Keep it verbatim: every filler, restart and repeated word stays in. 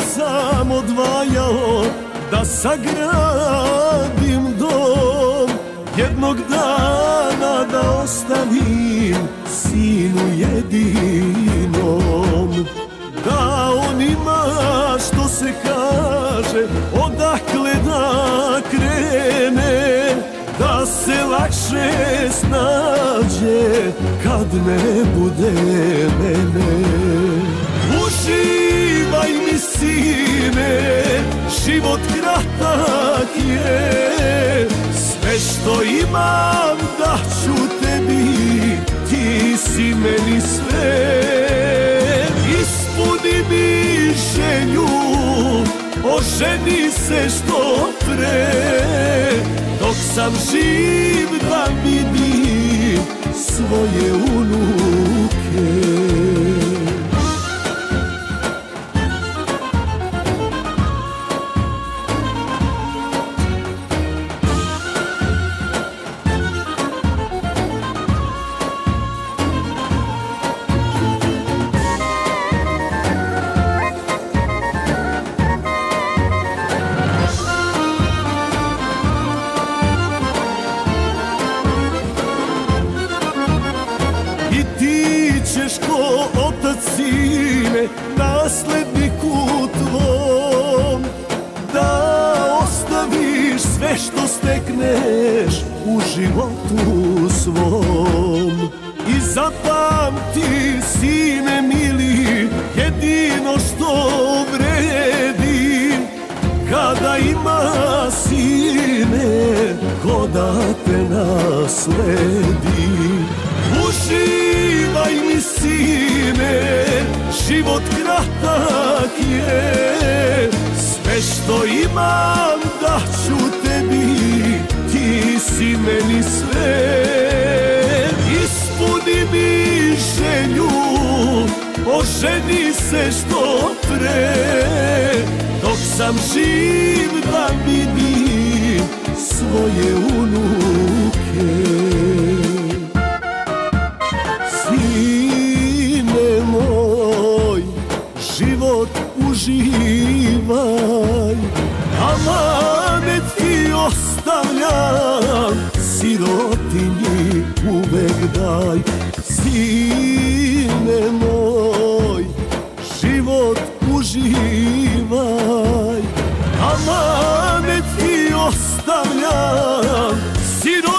sam odvajao da sagradim dom, jednog dana da ostavim sinu jedinom. Da on ima, što se kaže, odakle da krene, da se lakše snađe kad ne bude mene. Uživaj mi sine, život kratak je, sve što imam daću tebi, ti si meni sve. Ispuni mi želju, oženi se što pre, dok sam živ da vidim svoje unuke. Ko otac sine, nasledniku tvom, da ostaviš sve što stekneš u životu svom. I zapamti, sine mili, jedino što vredi, kada ima sine ko da te nasledi. Uživaj mi sine, život kratak je, sve što imam daću tebi, ti si meni sve. Ispuni mi želju, oženi se što pre, dok sam živ da vidim svoje unuke. Sine moj, život uživaj, amanet ti ostavljam, sirotinji uvek daj. Sine moj, život uživaj, amanet ti ostavljam, sirotinji